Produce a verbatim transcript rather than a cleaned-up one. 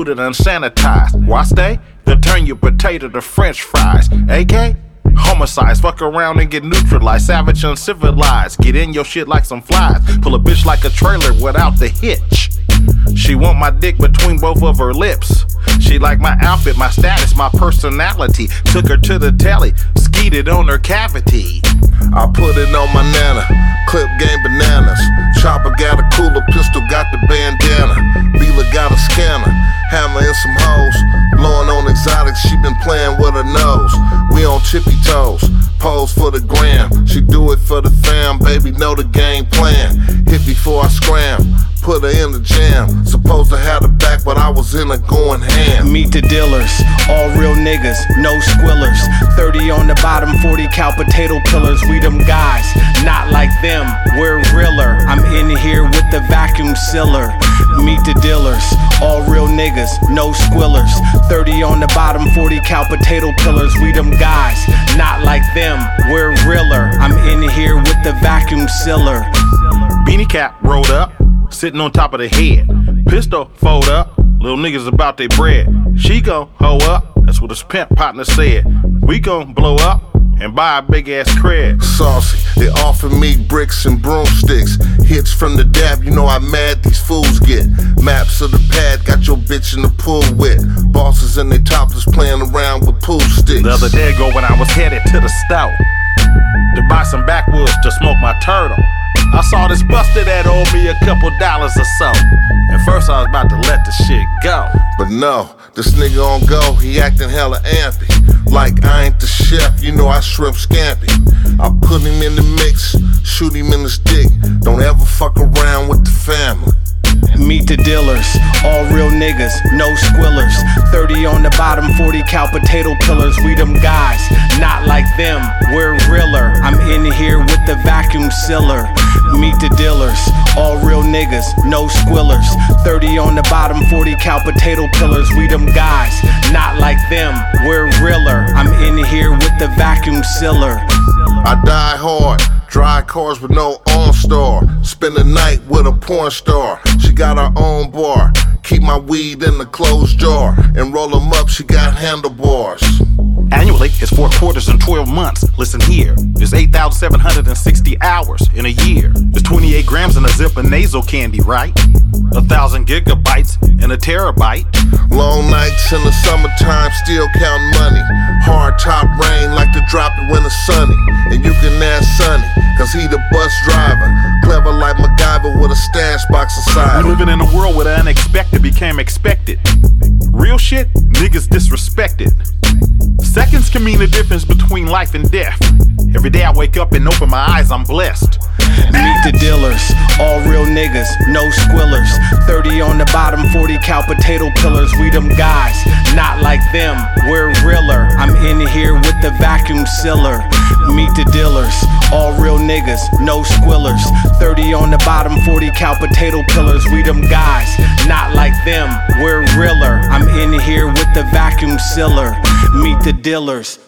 polluted and sanitized. Why stay? They'll turn your potato to french fries. A K? Homicides, fuck around and get neutralized. Savage, uncivilized, get in your shit like some flies. Pull a bitch like a trailer without the hitch. She want my dick between both of her lips. She like my outfit, my status, my personality. Took her to the telly, skeeted on her cavity. I put it on my nana, clip game bananas. Chopper got a cooler, pistol got the bandana. Beeler got a scanner, hammer and some hoes. Blowing on exotics, she been playing with her nose. We on tippy toes, pose for the gram. She do it for the fam, baby know the game plan. Hit before I scram, put her in the jam. Supposed to have her back, but I was in her going ham. Meet the dealers, all real niggas, no squillers. Thirty on the bottom, forty cal potato pillars. We them guys, not like them, we're realer. I'm in here with the vacuum sealer. Meet the dealers, all real niggas, no squillers. Thirty on the bottom, forty cal potato pillars. We them guys, not like them, we're realer. I'm in here with the vacuum sealer. Beanie cap rolled up, sitting on top of the head. Pistol fold up, little niggas about they bread. She gon' hoe up, that's what his pimp partner said. We gon' blow up and buy a big ass crib. Saucy, they offer me bricks and broomsticks. Hits from the dab, you know how mad these fools get. Maps of the pad, got your bitch in the pool with. Bosses and they topless playing around with pool sticks. The other day ago when I was headed to the store to buy some backwoods to smoke my turtle, I saw this buster that owed me a couple dollars or so. At first I was about to let the shit go, but no, this nigga on go, he acting hella ampy. Like I ain't the chef, you know I shrimp scampi. I put him in the mix, shoot him in his dick. Don't ever fuck around with the family. Meet the dealers, all real niggas, no squillers. Thirty on the bottom, forty cal potato pillars. We them guys, not like them, we're realer. I'm in here with the vacuum sealer. Meet the dealers, all real niggas, no squillers. Thirty on the bottom, forty cal potato pillars. We them guys, not like them, we're realer. I'm in here with the vacuum sealer. I die hard, drive cars with no OnStar. Spend the night with a porn star. She got her own bar, keep my weed in the closed jar. And roll them up, she got handlebars. Annually, it's four quarters and twelve months. Listen here, there's eight thousand seven hundred sixty hours in a year. There's twenty-eight grams in a zip of nasal candy, right? A thousand gigabytes in a terabyte. Long nights in the summertime, still counting money. Hard top rain like to drop it when it's sunny. And you can ask Sonny, cause he the bus driver. Clever like MacGyver with a stash box inside. We living in a world where the unexpected became expected. Real shit, niggas disrespected. Seconds can mean the difference between life and death. Every day I wake up and open my eyes, I'm blessed. Meet the dealers, all real niggas, no squillers. Thirty on the bottom, forty cal potato pillars. We them guys, not like them, we're realer. I'm in here with the vacuum sealer. Meet the dealers, all real niggas, no squillers. Thirty on the bottom, forty cal potato pillars. We them guys, not like them, we're realer. I'm in here with the vacuum sealer. Meet the dealers.